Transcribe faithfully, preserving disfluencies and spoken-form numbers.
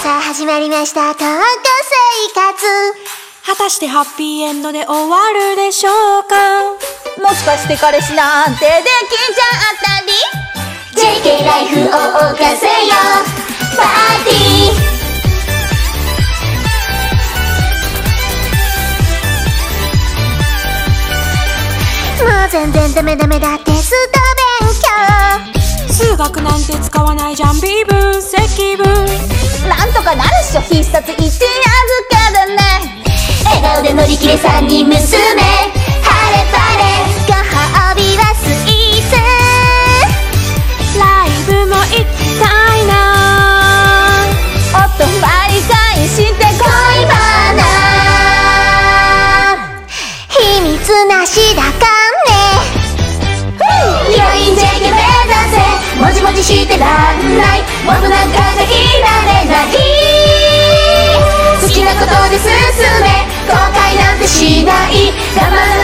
さあ始まりました高校生活。 果たしてハッピーエンドで終わるでしょうか。 もしかして彼氏なんてできちゃったりジェーケー ライフを謳歌せよパーティー。もう全然ダメダメだテスト勉強。 数学なんて使わないじゃん微分積分。 なんとかなるっしょ必殺一夜漬けでね。 笑顔で乗り切れさんにん娘。晴れ晴れご褒美はスイーツ。 ライブも行きたいな。 お泊まり会して恋バナ。 秘密なしだかんね。ヒロイン ジェーケー 目指せ。もじもじしてらんない。モブなんかじゃいられない。好きなことで進め後悔なんてしない。我慢